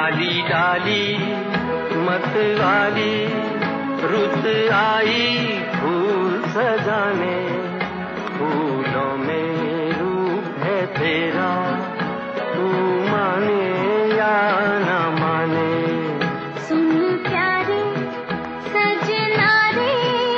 डाली डाली मतवाली रुत आई फूल सजाने, फूलों में रूप है तेरा, तू माने या ना माने। सुन प्यारे सजना रे,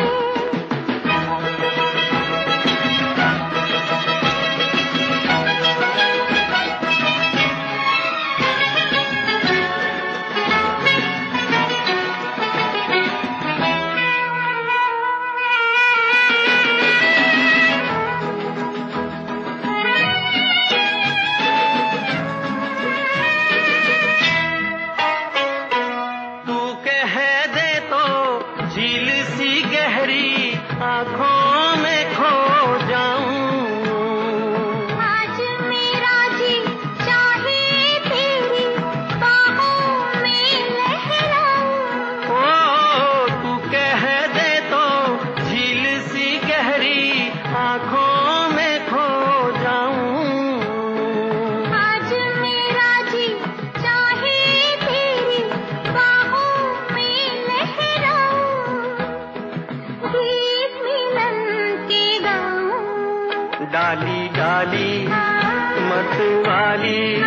झील सी गहरी आँखों में खो जाऊं। आज मेरा जी चाहे तेरी बाहों में लहराऊं। ओ तू कह दे तो झील सी गहरी आँखों में खो जाऊं। आज मेरा जी चाहे तेरी बाहों में लहराऊं। गीत मिलन के गाऊं। डाली डाली मतवाली